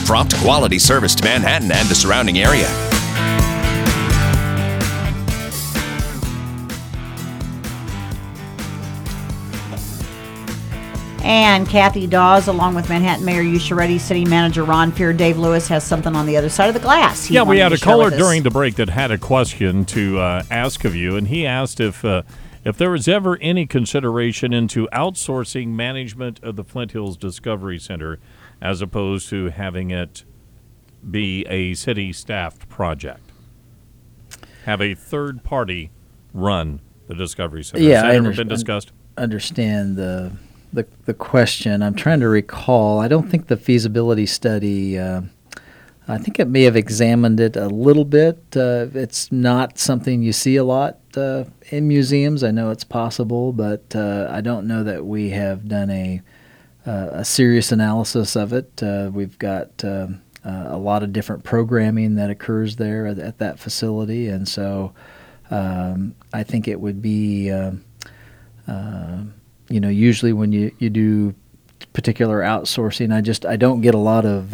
prompt quality service to Manhattan and the surrounding area. And Kathy Dawes, along with Manhattan Mayor Yusha Reddy, City Manager Ron Fear, Dave Lewis has something on the other side of the glass. Yeah, we had a caller during the break that had a question to ask of you, and he asked if there was ever any consideration into outsourcing management of the Flint Hills Discovery Center as opposed to having it be a city-staffed project. Have a third party run the Discovery Center. Yeah, Has that ever been discussed? Understand the question. I'm trying to recall. I don't think the feasibility study, I think it may have examined it a little bit. It's not something you see a lot in museums. I know it's possible, but I don't know that we have done a serious analysis of it. We've got a lot of different programming that occurs there at that facility, and so I think it would be usually when you do particular outsourcing, I don't get a lot of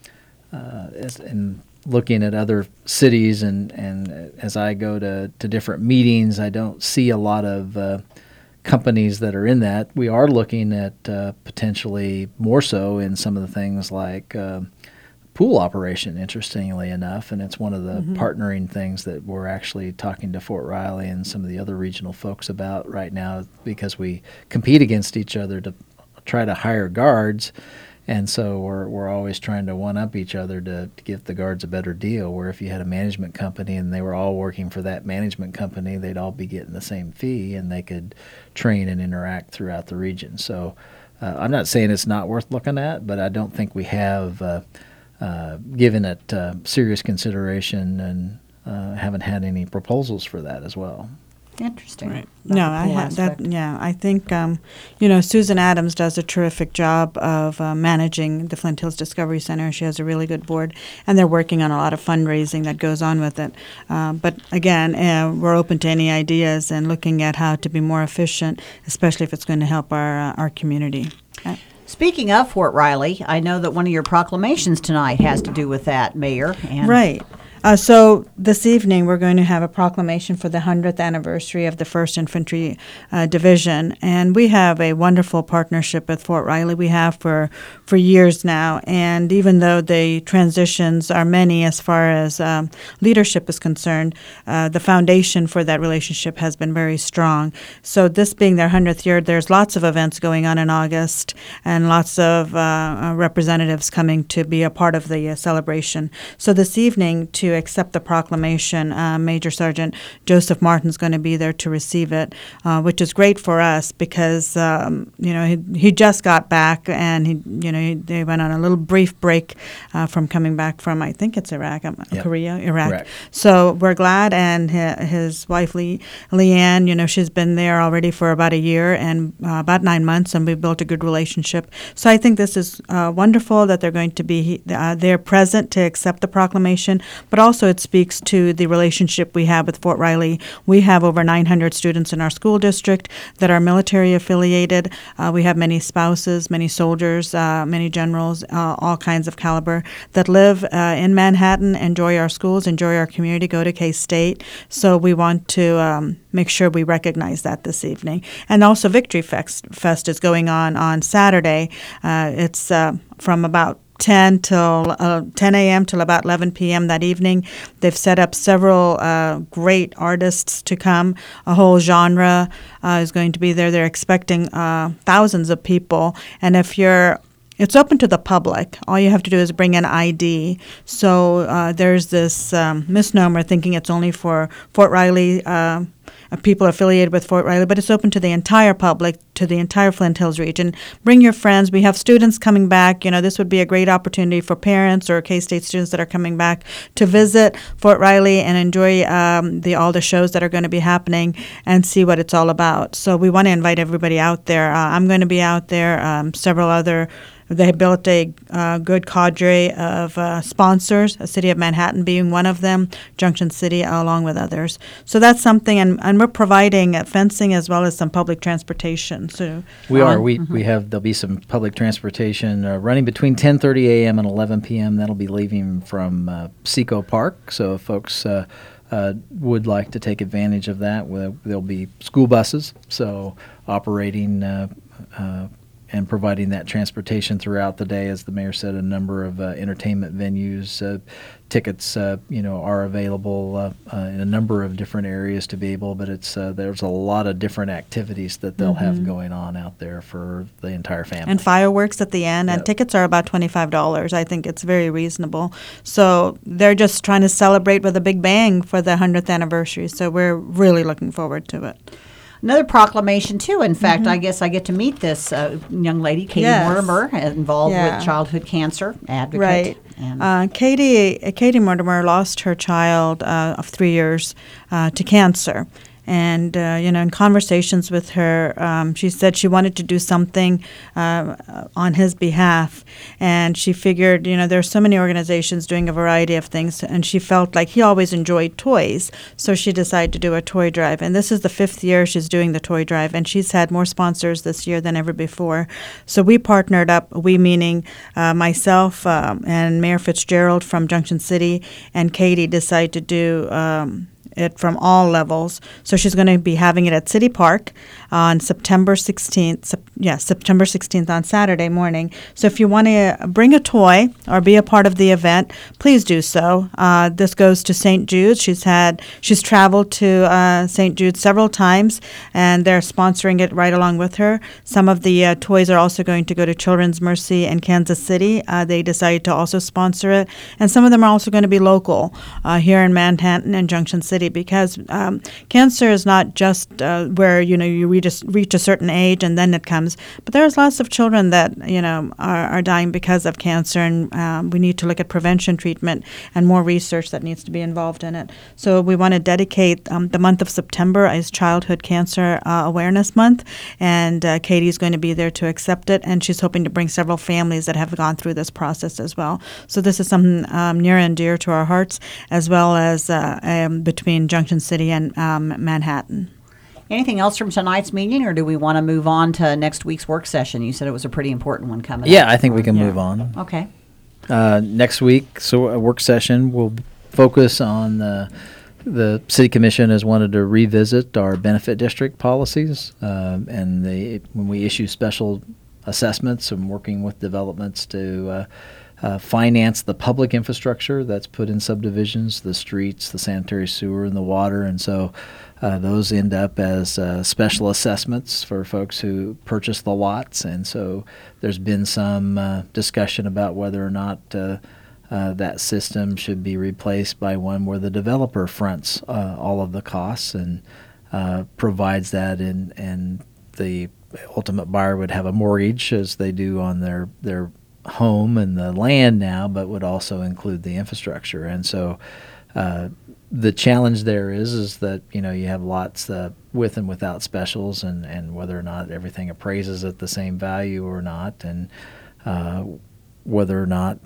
in looking at other cities and as I go to different meetings, I don't see a lot of companies that are in that. We are looking at potentially more so in some of the things like pool operation, interestingly enough, and it's one of the partnering things that we're actually talking to Fort Riley and some of the other regional folks about right now, because we compete against each other to try to hire guards, and so we're always trying to one-up each other to give the guards a better deal, where if you had a management company and they were all working for that management company, they'd all be getting the same fee and they could train and interact throughout the region. So I'm not saying it's not worth looking at, but I don't think we have given it serious consideration, and haven't had any proposals for that as well. Interesting. Right. No, I have that. Yeah, I think Susan Adams does a terrific job of managing the Flint Hills Discovery Center. She has a really good board, and they're working on a lot of fundraising that goes on with it. But again, we're open to any ideas and looking at how to be more efficient, especially if it's going to help our community. Okay. Speaking of Fort Riley, I know that one of your proclamations tonight has to do with that, Mayor. And right. So this evening we're going to have a proclamation for the 100th anniversary of the 1st Infantry Division, and we have a wonderful partnership with Fort Riley. We have for years now, and even though the transitions are many as far as leadership is concerned, the foundation for that relationship has been very strong. So this being their 100th year, there's lots of events going on in August and lots of representatives coming to be a part of the celebration. So this evening, to accept the proclamation, Major Sergeant Joseph Martin's going to be there to receive it, which is great for us because he just got back, and they went on a little brief break from coming back from, I think it's Iraq. So we're glad, and his wife Leanne, she's been there already for about a year and about 9 months, and we've built a good relationship. So I think this is wonderful that they're going to be there present to accept the proclamation, but also it speaks to the relationship we have with Fort Riley. We have over 900 students in our school district that are military affiliated. We have many spouses, many soldiers, many generals, all kinds of caliber that live in Manhattan, enjoy our schools, enjoy our community, go to K-State. So we want to make sure we recognize that this evening. And also Victory Fest is going on Saturday. It's from about 10 a.m. till about 11 p.m. that evening. They've set up several great artists to come. A whole genre is going to be there. They're expecting thousands of people. And it's open to the public. All you have to do is bring an ID. So there's this misnomer thinking it's only for Fort Riley people affiliated with Fort Riley, but it's open to the entire public, to the entire Flint Hills region. Bring your friends. We have students coming back. This would be a great opportunity for parents or K-State students that are coming back to visit Fort Riley and enjoy all the shows that are going to be happening and see what it's all about. So we want to invite everybody out there. I'm going to be out there. Several other. They built a good cadre of sponsors, the City of Manhattan being one of them, Junction City along with others. So that's something, and we're providing fencing as well as some public transportation. So We are. We have. There'll be some public transportation running between 10:30 a.m. and 11 p.m. That'll be leaving from Seco Park. So if folks would like to take advantage of that, there'll be school buses. So operating and providing that transportation throughout the day, as the mayor said, a number of entertainment venues. Tickets, are available in a number of different areas to be able, but there's a lot of different activities that they'll have going on out there for the entire family. And fireworks at the end, and Yep. tickets are about $25. I think it's very reasonable. So they're just trying to celebrate with a big bang for the 100th anniversary. So we're really looking forward to it. Another proclamation, too. In fact, I guess I get to meet this young lady, Katie Yes. Mortimer, involved Yeah. with childhood cancer advocate. Right. And Katie Mortimer lost her child of 3 years to cancer. And, in conversations with her, she said she wanted to do something on his behalf. And she figured, there are so many organizations doing a variety of things. And she felt like he always enjoyed toys. So she decided to do a toy drive. And this is the 5th year she's doing the toy drive. And she's had more sponsors this year than ever before. So we partnered up, we meaning myself and Mayor Fitzgerald from Junction City, and Katie decided to do it from all levels. So she's going to be having it at City Park on September 16th. September 16th on Saturday morning. So if you want to bring a toy or be a part of the event, please do so. This goes to St. Jude's. She's traveled to St. Jude's several times, and they're sponsoring it right along with her. Some of the toys are also going to go to Children's Mercy in Kansas City. They decided to also sponsor it, and some of them are also going to be local here in Manhattan and Junction City, because cancer is not just where you reach a certain age and then it comes, but there's lots of children that are dying because of cancer, and we need to look at prevention, treatment, and more research that needs to be involved in it. So we want to dedicate the month of September as Childhood Cancer Awareness Month, and Katie's going to be there to accept it, and she's hoping to bring several families that have gone through this process as well. So this is something near and dear to our hearts, as well as between Junction City and Manhattan. anything else from tonight's meeting, or do we want to move on to next week's work session? You said it was a pretty important one coming up. Yeah, I think we can move on. Okay. Next week, so a work session will focus on the City Commission has wanted to revisit our benefit district policies, and when we issue special assessments and working with developments to finance the public infrastructure that's put in subdivisions, the streets, the sanitary sewer, and the water. And so those end up as special assessments for folks who purchase the lots. And so there's been some discussion about whether or not that system should be replaced by one where the developer fronts all of the costs and provides that, and the ultimate buyer would have a mortgage, as they do on their home and the land now, but would also include the infrastructure. And so the challenge there is that you have lots with and without specials, and whether or not everything appraises at the same value or not, and whether or not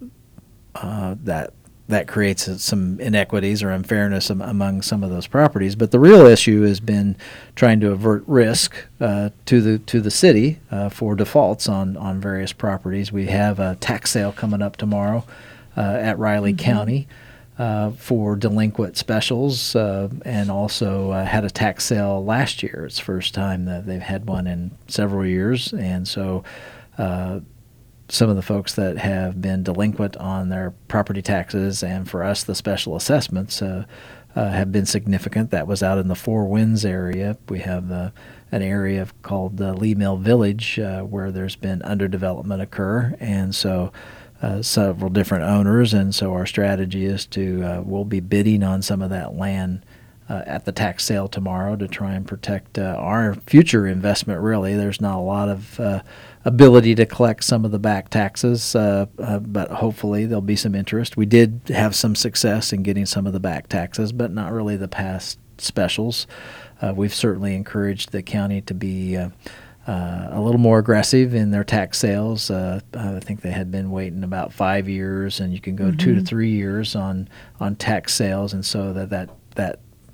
that creates some inequities or unfairness among some of those properties. But the real issue has been trying to avert risk to the city for defaults on various properties. We have a tax sale coming up tomorrow at Riley County for delinquent specials, and also had a tax sale last year. It's the first time that they've had one in several years, and so some of the folks that have been delinquent on their property taxes, and for us the special assessments, have been significant. That was out in the Four Winds area. We have an area called Lee Mill Village where there's been underdevelopment occur, and so several different owners, and so our strategy is to we'll be bidding on some of that land at the tax sale tomorrow to try and protect our future investment. Really, there's not a lot of ability to collect some of the back taxes, but hopefully there'll be some interest. We did have some success in getting some of the back taxes, but not really the past specials. We've certainly encouraged the county to be a little more aggressive in their tax sales. I think they had been waiting about 5 years, and you can go 2 to 3 years on tax sales, and so that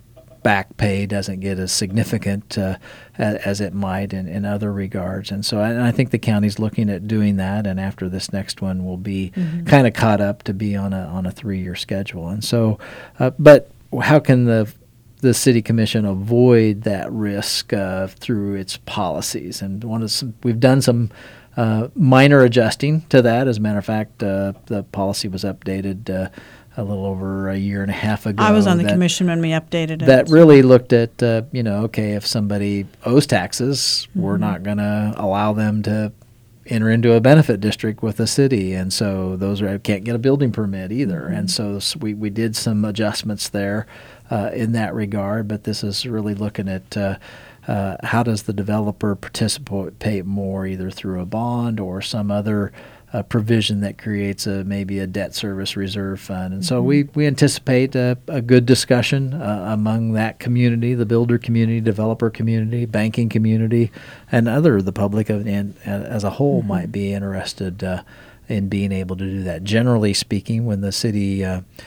back pay doesn't get as significant as it might in other regards. And so I think the county's looking at doing that, and after this next one we'll be kind of caught up to be on a 3-year schedule. And so, but how can the city commission avoid that risk through its policies? And we've done some minor adjusting to that. As a matter of fact, the policy was updated a little over a year and a half ago. I was on the commission when we updated it. That really looked at, okay, if somebody owes taxes, we're not going to allow them to enter into a benefit district with the city, and so those can't get a building permit either. And so we did some adjustments there in that regard, but this is really looking at how does the developer participate more, either through a bond or some other provision that creates maybe a debt service reserve fund. And so we anticipate a good discussion among that community, the builder community, developer community, banking community, and the public as a whole might be interested in being able to do that. Generally speaking, when the city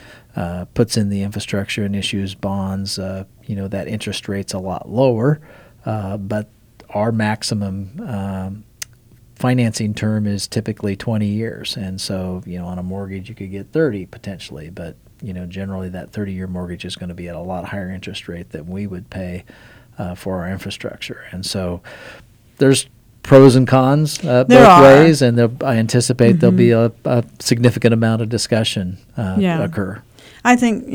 puts in the infrastructure and issues bonds, that interest rate's a lot lower, but our maximum financing term is typically 20 years. And so, on a mortgage, you could get 30 potentially, but, generally that 30-year mortgage is going to be at a lot higher interest rate than we would pay for our infrastructure. And so there's pros and cons both ways, and I anticipate there'll be a significant amount of discussion occur. I think,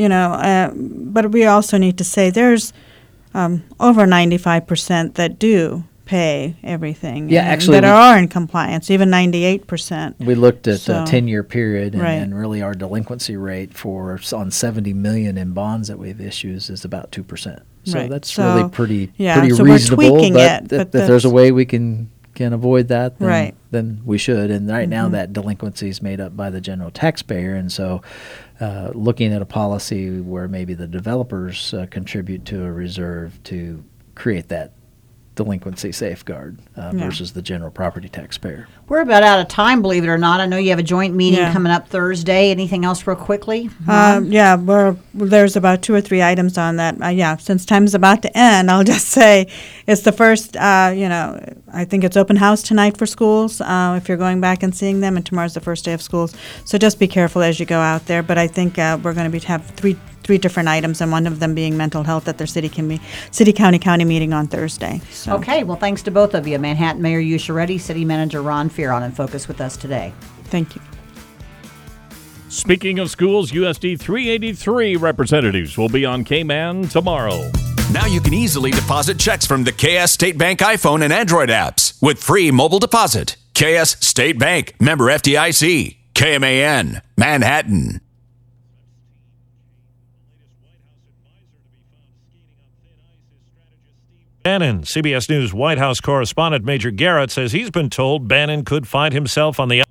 but we also need to say there's over 95% that do pay everything. Yeah, actually, that are in compliance, even 98%. We looked at a 10-year period, and really our delinquency rate on 70 million in bonds that we've issued is about 2%. So that's really pretty reasonable. We're tweaking but if there's a way we can avoid that, right. then we should. And right now that delinquency is made up by the general taxpayer, and so looking at a policy where maybe the developers contribute to a reserve to create that delinquency safeguard versus the general property taxpayer. We're about out of time, believe it or not. I know you have a joint meeting coming up Thursday. Anything else real quickly? There's about 2 or 3 items on that. Since time's about to end, I'll just say it's the first, I think it's open house tonight for schools if you're going back and seeing them, and tomorrow's the first day of schools. So just be careful as you go out there. But I think we're going to have three different items, and one of them being mental health at their city county meeting on Thursday. So. Okay, well, thanks to both of you. Manhattan Mayor Usciaretti, City Manager Ron Fear on In Focus with us today. Thank you. Speaking of schools, USD 383 representatives will be on Cayman tomorrow. Now you can easily deposit checks from the KS State Bank iPhone and Android apps with free mobile deposit. KS State Bank, member FDIC, KMAN, Manhattan. Bannon, CBS News White House correspondent Major Garrett says he's been told Bannon could find himself on the